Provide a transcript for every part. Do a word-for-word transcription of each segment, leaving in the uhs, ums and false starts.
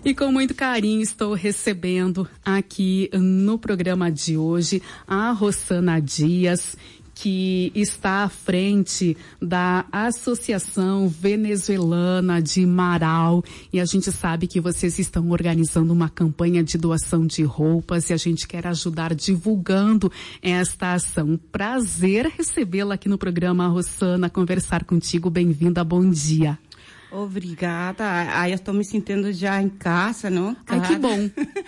E com muito carinho estou recebendo aqui no programa de hoje a Rosana Dias, que está à frente da Associação Venezuelana de Marau, e a gente sabe que vocês estão organizando uma campanha de doação de roupas e a gente quer ajudar divulgando esta ação. Prazer recebê-la aqui no programa, Rosana, conversar contigo. Bem-vinda, bom dia. Obrigada. Ah, eu estou me sentindo já em casa, não? Cada... Ai, que bom.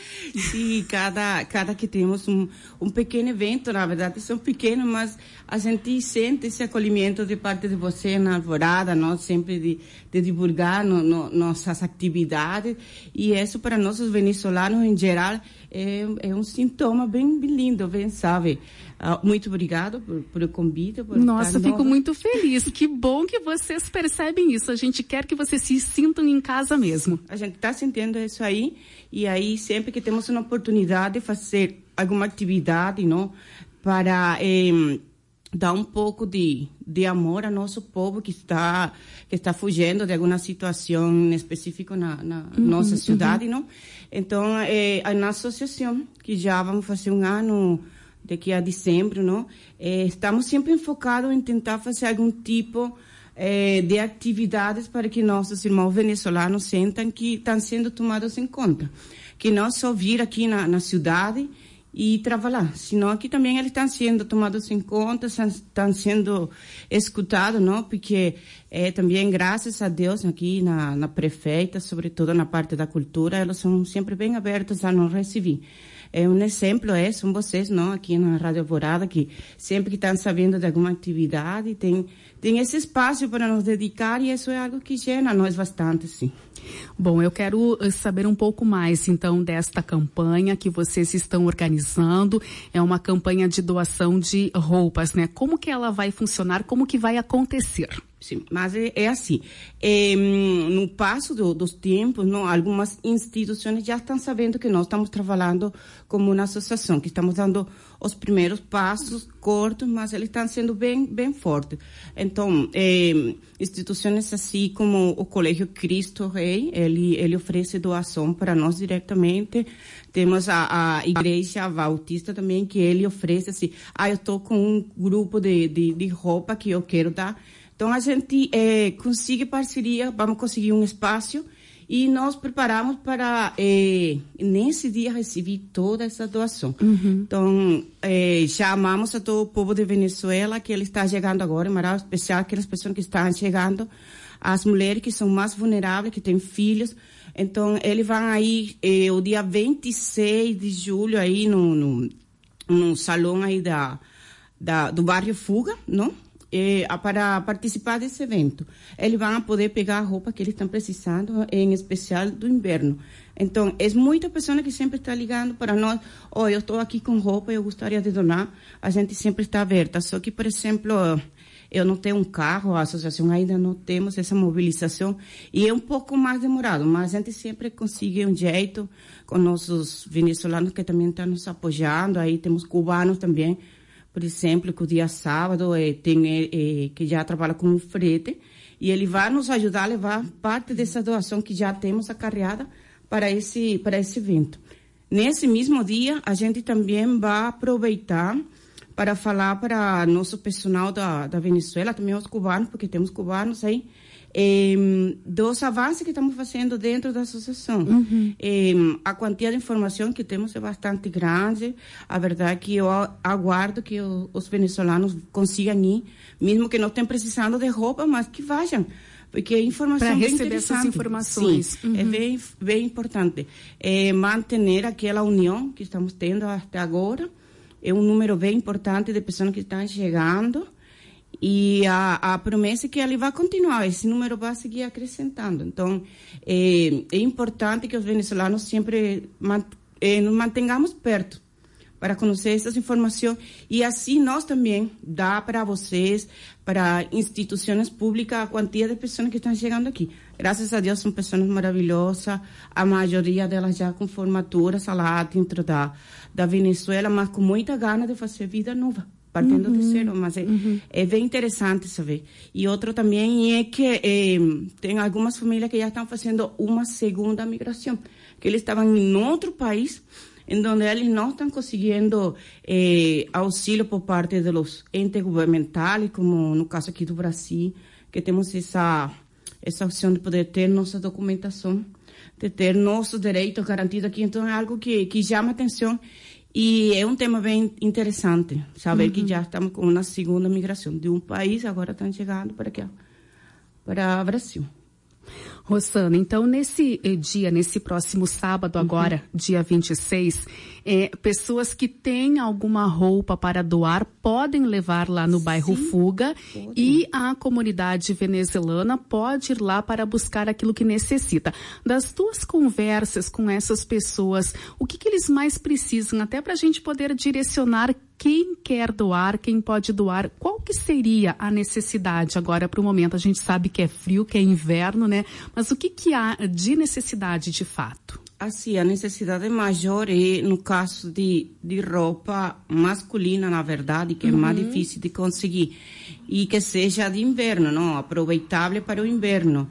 Sim, cada, cada que temos um, um pequeno evento, na verdade são pequenos, mas a gente sente esse acolhimento de parte de você na Alvorada, não? Sempre de, de divulgar no, no, nossas atividades, e isso para nós, os venezuelanos em geral, é, é um sintoma bem, bem lindo, bem, sabe? Uh, muito obrigado por, por o convite. Por Nossa, fico nova. muito feliz. Que bom que vocês percebem isso. A gente quer que vocês se sintam em casa mesmo. A gente está sentindo isso aí, e aí sempre que temos uma oportunidade de fazer alguma atividade, não, para eh, dar um pouco de, de amor ao nosso povo que está que está fugindo de alguma situação específica na, na uhum, nossa cidade, uhum. não? Então, eh, a nossa associação, que já vamos fazer um ano daqui a dezembro, não? Eh, estamos sempre enfocados em tentar fazer algum tipo eh, de atividades para que nossos irmãos venezuelanos sintam que estão sendo tomados em conta. Que não só vir aqui na, na cidade e trabalhar, senão aqui também eles estão sendo tomados em conta, estão sendo escutados, não? Porque eh, também, graças a Deus, aqui na, na prefeita, sobretudo na parte da cultura, eles são sempre bem abertos a nos receber. É um exemplo, é, são vocês, não, aqui na Rádio Alvorada, que sempre que estão sabendo de alguma atividade, tem, tem esse espaço para nos dedicar, e isso é algo que gera nós bastante, sim. Bom, eu quero saber um pouco mais, então, desta campanha que vocês estão organizando. É uma campanha de doação de roupas, né? Como que ela vai funcionar? Como que vai acontecer? Sim, mas é, é assim, é, no passo do, dos tempos, não, algumas instituições já estão sabendo que nós estamos trabalhando como uma associação, que estamos dando os primeiros passos curtos, mas eles estão sendo bem, bem fortes. Então, é, instituições assim como o Colégio Cristo Rei, ele, ele oferece doação para nós diretamente. Temos a, a Igreja Bautista também, que ele oferece assim, ah, eu estou com um grupo de, de, de roupa que eu quero dar. Então, a gente eh, consegue parceria, vamos conseguir um espaço, e nós preparamos para, eh, nesse dia, receber toda essa doação. Uhum. Então, eh, chamamos a todo o povo de Venezuela, que ele está chegando agora, em Marau, especial aquelas pessoas que estão chegando, as mulheres que são mais vulneráveis, que têm filhos. Então, eles vão aí, eh, o dia vinte e seis de julho, aí no, no, no salão aí da, da, do bairro Fuga, não? Eh, para participar desse evento. Eles vão poder pegar a roupa que eles estão precisando, em especial do inverno. Então, é muita pessoa que sempre está ligando para nós, oh, eu estou aqui com roupa, eu gostaria de donar. A gente sempre está aberta. Só que, por exemplo, eu não tenho um carro, a associação ainda não temos essa mobilização, e é um pouco mais demorado, mas a gente sempre consegue um jeito com nossos venezuelanos que também estão nos apoiando. Aí temos cubanos também, por exemplo, que o dia sábado eh, tem eh, que já trabalha com o frete, e ele vai nos ajudar a levar parte dessa doação que já temos acarreada para esse, para esse evento. Nesse mesmo dia, a gente também vai aproveitar para falar para nosso pessoal da, da Venezuela, também os cubanos, porque temos cubanos aí, eh, dos avanços que estamos fazendo dentro da associação. Uhum. Eh, a quantia de informação que temos é bastante grande. A verdade é que eu aguardo que o, os venezuelanos consigam ir, mesmo que não estejam precisando de roupa, mas que vejam, porque a informação para é bem receber essas informações. Sim, uhum. É bem, bem importante. É manter aquela união que estamos tendo até agora. É um número bem importante de pessoas que estão chegando. E a, a promessa é que ele vai continuar, esse número vai seguir acrescentando. Então, é, é importante que os venezuelanos sempre mant, é, nos mantengamos perto para conhecer essas informações. E assim nós também dá para vocês, para instituições públicas, a quantia de pessoas que estão chegando aqui. Graças a Deus são pessoas maravilhosas, a maioria delas já com formaturas lá dentro da, da Venezuela, mas com muita gana de fazer vida nova. partindo uhum, de zero, mas é, uhum. é bem interessante saber. E outro também é que é, tem algumas famílias que já estão fazendo uma segunda migração, que eles estavam em outro país, em onde eles não estão conseguindo eh, auxílio por parte dos entes governamentais, como no caso aqui do Brasil, que temos essa, essa opção de poder ter nossa documentação, de ter nossos direitos garantidos aqui. Então, é algo que, que chama atenção e é um tema bem interessante, saber uhum. que já estamos com uma segunda migração de um país, agora estão chegando para aqui, para o Brasil. Rosana, então nesse dia, nesse próximo sábado agora, uhum. dia vinte e seis, é, pessoas que têm alguma roupa para doar podem levar lá no Sim, bairro Fuga pode. E a comunidade venezuelana pode ir lá para buscar aquilo que necessita. Das tuas conversas com essas pessoas, o que, que eles mais precisam, até para a gente poder direcionar quem quer doar, quem pode doar, qual que seria a necessidade agora para o momento? A gente sabe que é frio, que é inverno, né? Mas o que, que há de necessidade de fato? Assim, a necessidade maior é no caso de, de roupa masculina, na verdade, que é uhum. mais difícil de conseguir. E que seja de inverno, não? Aproveitável para o inverno.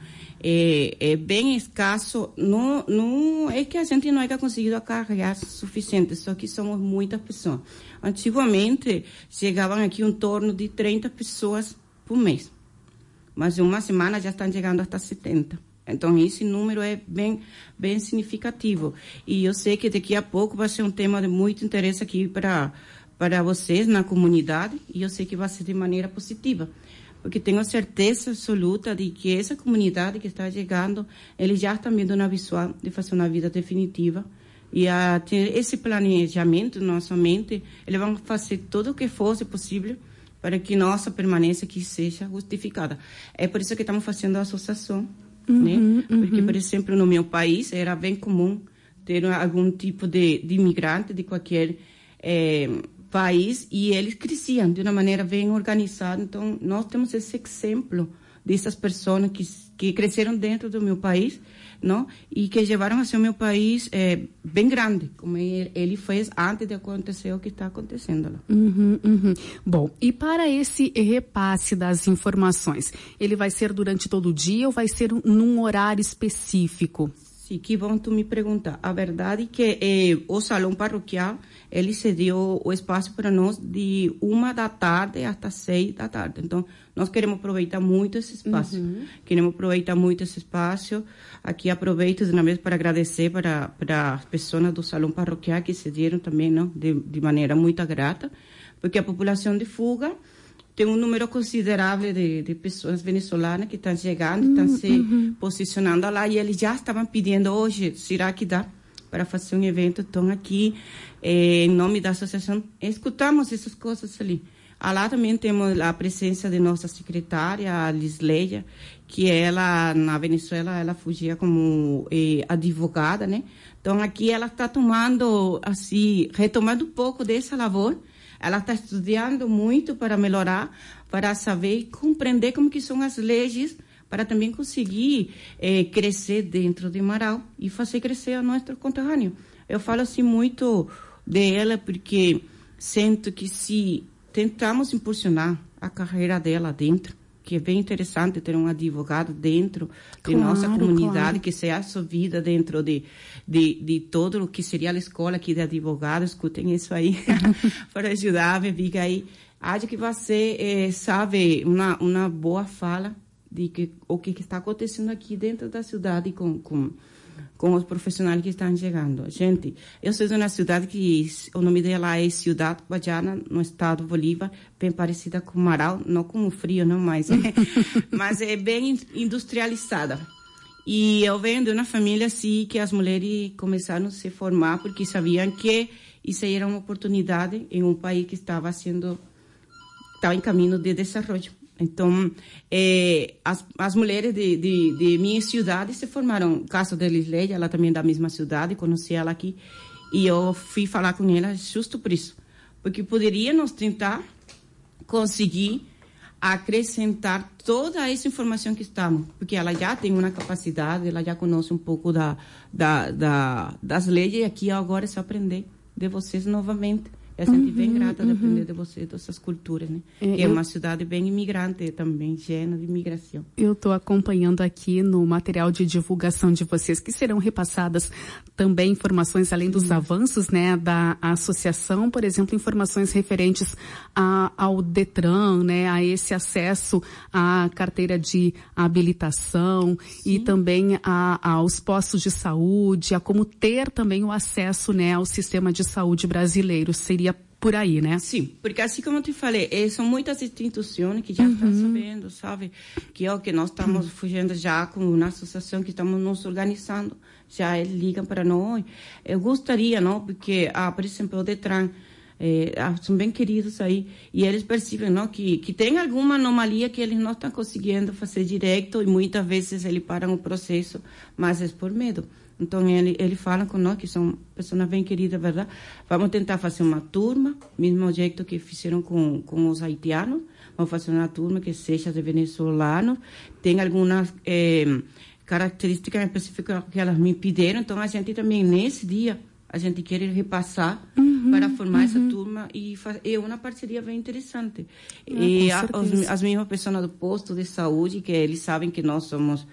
É, é bem escasso. Não, não é que a gente não é conseguido carregar suficiente, só que somos muitas pessoas. Antigamente, chegavam aqui em torno de trinta pessoas por mês. Mas em uma semana já estão chegando até setenta. Então, esse número é bem, bem significativo. E eu sei que daqui a pouco vai ser um tema de muito interesse aqui para, para vocês na comunidade. E eu sei que vai ser de maneira positiva. Porque tenho certeza absoluta de que essa comunidade que está chegando, eles já estão vendo uma visão de fazer uma vida definitiva. E a ter esse planejamento na nossa mente, eles vão fazer tudo o que fosse possível para que nossa permanência aqui seja justificada. É por isso que estamos fazendo a associação, uhum, né? Porque, uhum. por exemplo, no meu país era bem comum ter algum tipo de, de imigrante de qualquer eh, país e eles cresciam de uma maneira bem organizada. Então, nós temos esse exemplo dessas pessoas que, que cresceram dentro do meu país, não? E que levaram a ser o meu país é, bem grande, como ele, ele fez antes de acontecer o que está acontecendo lá. Uhum, uhum. Bom, e para esse repasse das informações, ele vai ser durante todo o dia ou vai ser num horário específico? Sim, que bom tu me perguntar. A verdade é que eh, o salão parroquial, ele cedeu o espaço para nós de uma da tarde até seis da tarde. Então, nós queremos aproveitar muito esse espaço. Uhum. Queremos aproveitar muito esse espaço. Aqui aproveito de uma vez para agradecer para, para as pessoas do salão parroquial que cederam também, não, de, de maneira muito grata, porque a população de Fuga tem um número considerável de, de pessoas venezuelanas que estão chegando, estão uhum, se uhum. posicionando lá, e eles já estavam pedindo hoje, será que dá para fazer um evento? Então, aqui, eh, em nome da associação, escutamos essas coisas ali. Lá também temos a presença de nossa secretária, a Lisleia, que ela, na Venezuela, ela fugia como eh, advogada, né? Então, aqui ela está tomando, assim, retomando um pouco dessa labor. Ela está estudando muito para melhorar, para saber e compreender como que são as leis, para também conseguir eh, crescer dentro de Marau e fazer crescer a nosso conterrâneo. Eu falo assim muito dela porque sinto que se tentamos impulsionar a carreira dela dentro, que é bem interessante ter um advogado dentro de claro, nossa comunidade, claro. Que seja absorvida dentro de, de, de todo o que seria a escola aqui de advogados. Escutem isso aí, para ajudar a Bebiga aí. Acho que vai ser, eh, sabe, uma, uma boa fala de que, o que está acontecendo aqui dentro da cidade com, com, com os profissionais que estão chegando. Gente, eu sou de uma cidade que o nome dela é Ciudad Guayana, no estado do Bolívar, bem parecida com Marau, não com o frio, não, mas é, mas é bem industrializada. E eu venho de uma família assim que as mulheres começaram a se formar porque sabiam que isso era uma oportunidade em um país que estava sendo estava em caminho de desenvolvimento. Então, eh, as, as mulheres de, de, de minha cidade se formaram. No caso da Lisleia, ela também é da mesma cidade, conheci ela aqui. E eu fui falar com ela justo por isso. Porque poderíamos tentar conseguir acrescentar toda essa informação que estamos. Porque ela já tem uma capacidade, ela já conhece um pouco da, da, da, das leis. E aqui agora é só aprender de vocês novamente. E a gente uhum, bem grata uhum. de aprender de você, dessas culturas, né? É, que é eu... uma cidade bem imigrante também, llena de imigração. Eu estou acompanhando aqui no material de divulgação de vocês, que serão repassadas também informações, além dos uhum. avanços, né, da associação, por exemplo, informações referentes a, ao Detran, né, a esse acesso à carteira de habilitação Sim. e também a, aos postos de saúde, a como ter também o acesso, né, ao sistema de saúde brasileiro. Seria por aí, né? Sim, porque assim como eu te falei, são muitas instituições que já uhum. estão sabendo, sabe? Que é o que nós estamos uhum. fugindo já com uma associação que estamos nos organizando. Já eles ligam para nós. Eu gostaria, não? Porque, ah, por exemplo, o Detran, eh, são bem queridos aí, e eles percebem, não? Que, que tem alguma anomalia que eles não estão conseguindo fazer direito, e muitas vezes eles param o processo, mas é por medo. Então, ele, ele fala com nós, que são pessoas bem queridas, verdade? Vamos tentar fazer uma turma, mesmo jeito que fizeram com, com os haitianos. Vamos fazer uma turma que seja de venezuelanos. Tem algumas eh, características específicas que elas me pediram. Então, a gente também, nesse dia, a gente quer repassar uhum, para formar uhum. essa turma. E é uma parceria bem interessante. Ah, e a, os, as mesmas pessoas do posto de saúde, que eles sabem que nós somos...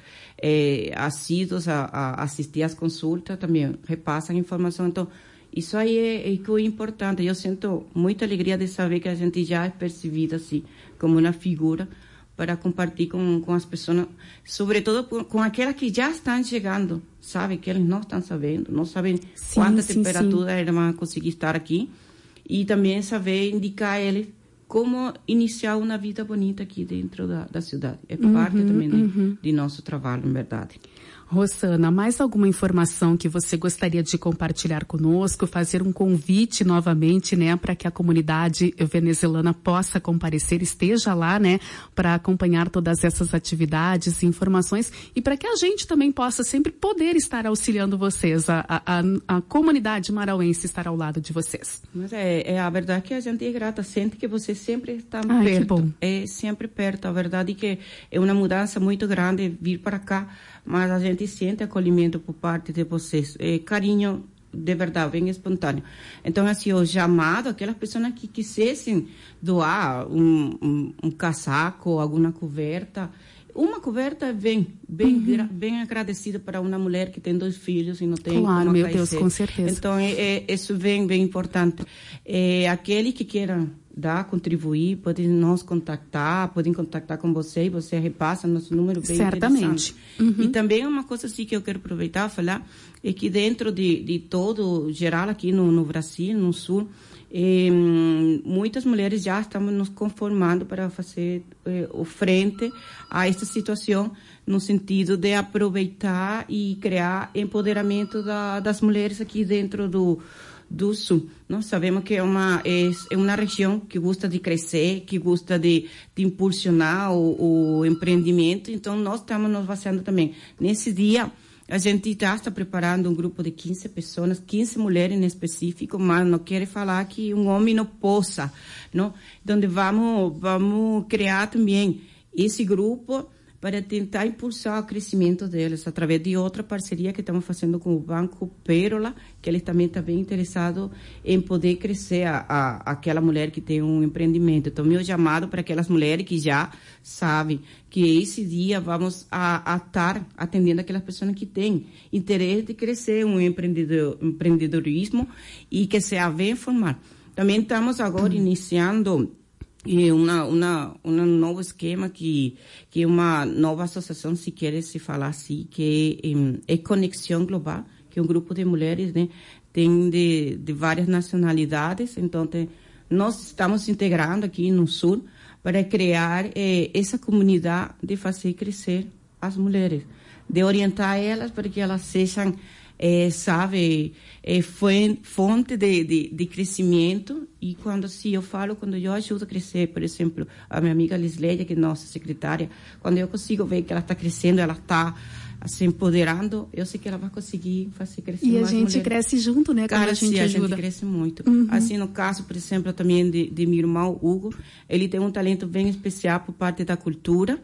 É, assíduos a, a assistir às consultas, também repassam informação. Então, isso aí é, é que é importante. Eu sinto muita alegria de saber que a gente já é percebida assim, como uma figura para compartilhar com, com as pessoas, sobretudo com aquelas que já estão chegando, sabe? Que eles não estão sabendo, não sabem sim, quanta sim, temperatura sim. eles vão conseguir estar aqui. E também saber indicar eles como iniciar uma vida bonita aqui dentro da, da cidade. É parte uhum, também uhum. de, de nosso trabalho, em verdade. Rosana, mais alguma informação que você gostaria de compartilhar conosco, fazer um convite novamente, né, para que a comunidade venezuelana possa comparecer, esteja lá, né, para acompanhar todas essas atividades e informações e para que a gente também possa sempre poder estar auxiliando vocês, a, a, a comunidade marauense estar ao lado de vocês. Mas é, é a verdade que a gente é grata, sente que você sempre está Ai, perto. Que bom. É sempre perto, a verdade é que é uma mudança muito grande vir para cá, mas a gente sente acolhimento por parte de vocês, é carinho de verdade, bem espontâneo. Então, assim, o chamado, aquelas pessoas que quisessem doar um, um, um casaco, alguma coberta, uma coberta é bem, bem, uhum. bem agradecida para uma mulher que tem dois filhos e não tem claro, como meu acaecer. Deus, com certeza. Então, é, é, isso é bem, bem importante. É, aquele que queira dar, contribuir, podem nos contactar, podem contactar com você e você repassa nosso número bem certamente. Uhum. E também uma coisa assim que eu quero aproveitar e falar é que dentro de, de todo geral aqui no, no Brasil, no Sul, eh, muitas mulheres já estamos nos conformando para fazer eh, o frente a esta situação no sentido de aproveitar e criar empoderamento da, das mulheres aqui dentro do do Sul. Nós sabemos que é uma, é, é uma região que gosta de crescer, que gosta de, de impulsionar o, o empreendimento, então nós estamos nos baseando também. Nesse dia, a gente já está preparando um grupo de quinze pessoas, quinze mulheres em específico, mas não quer falar que um homem não possa, não? Onde vamos, vamos criar também esse grupo para tentar impulsar o crescimento deles através de outra parceria que estamos fazendo com o Banco Pérola, que eles também estão bem interessados em poder crescer a, a, aquela mulher que tem um empreendimento. Então, meu chamado para aquelas mulheres que já sabem que esse dia vamos a, a estar atendendo aquelas pessoas que têm interesse de crescer um empreendedor, empreendedorismo e que se bem formar. Também estamos agora iniciando e uma uma um novo esquema que que é uma nova associação, se quer se falar assim, que é, é Conexão Global, que é um grupo de mulheres, né, tem de, de várias nacionalidades. Então tem, nós estamos integrando aqui no Sul para criar eh, essa comunidade de fazer crescer as mulheres, de orientar elas para que elas sejam É, sabe, é fonte de, de, de crescimento. E quando se eu falo, quando eu ajudo a crescer, por exemplo, a minha amiga Lisleia, que é nossa secretária, quando eu consigo ver que ela está crescendo, ela está se empoderando, eu sei que ela vai conseguir fazer crescer e mais a gente mulheres. Cresce junto, né? Cara, a gente sim, ajuda. A gente cresce muito. Uhum. Assim, no caso, por exemplo, também de, de meu irmão Hugo, ele tem um talento bem especial por parte da cultura.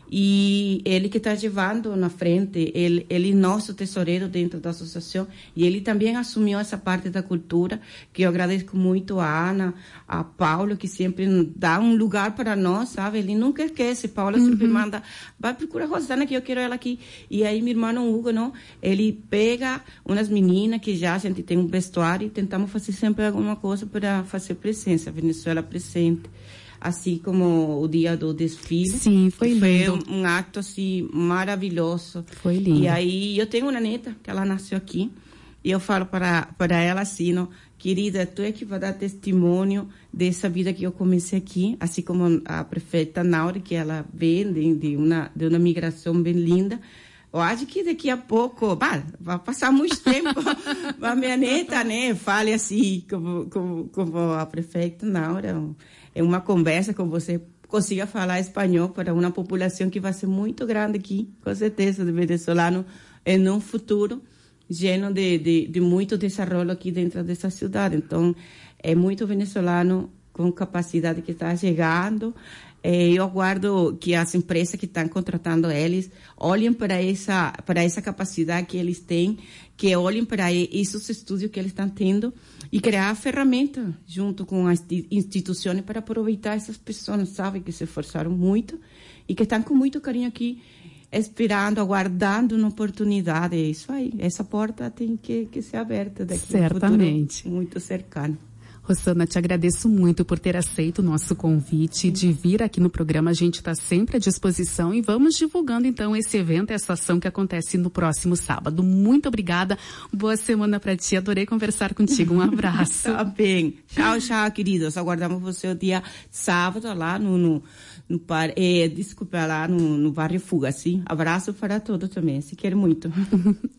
e ele que está levando na frente, ele, ele é nosso tesoureiro dentro da associação, e ele também assumiu essa parte da cultura, que eu agradeço muito a Ana, a Paulo, que sempre dá um lugar para nós, sabe? Ele nunca esquece, Paulo uhum. sempre manda, vai procurar a Rosana que eu quero ela aqui, e aí meu irmão Hugo, não, ele pega umas meninas que já a gente tem um vestuário e tentamos fazer sempre alguma coisa para fazer presença, Venezuela presente. Assim como o dia do desfile. Sim, foi lindo. Foi um, um ato, assim, maravilhoso. Foi lindo. E aí, eu tenho uma neta, que ela nasceu aqui, e eu falo para, para ela assim, não, querida, tu é que vai dar testemunho dessa vida que eu comecei aqui, assim como a prefeita Nauri, que ela vem de, de, uma, de uma migração bem linda. Eu acho que daqui a pouco, bah, vai passar muito tempo, a minha neta, né, fale assim, como, como, como a prefeita Nauri. É uma conversa com você, consiga falar espanhol para uma população que vai ser muito grande aqui, com certeza, de venezuelano, em um futuro lleno de, de, de muito desenvolvimento aqui dentro dessa cidade. Então, é muito venezuelano com capacidade que está chegando. É, eu aguardo que as empresas que estão contratando eles olhem para essa, para essa capacidade que eles têm, que olhem para esses estudos que eles estão tendo e criar ferramenta junto com as instituições para aproveitar essas pessoas, sabe, que se esforçaram muito e que estão com muito carinho aqui, esperando, aguardando uma oportunidade. É isso aí, essa porta tem que, que ser aberta daqui certamente. A um futuro muito cercano. Rosana, te agradeço muito por ter aceito o nosso convite de vir aqui no programa. A gente está sempre à disposição e vamos divulgando então esse evento, essa ação que acontece no próximo sábado. Muito obrigada. Boa semana para ti. Adorei conversar contigo. Um abraço. Tá bem. Tchau, tchau, queridos. Aguardamos você o dia sábado lá no, no, no par, eh, desculpa, lá no, no bairro Fuga, sim? Abraço para todos também. Se quer muito.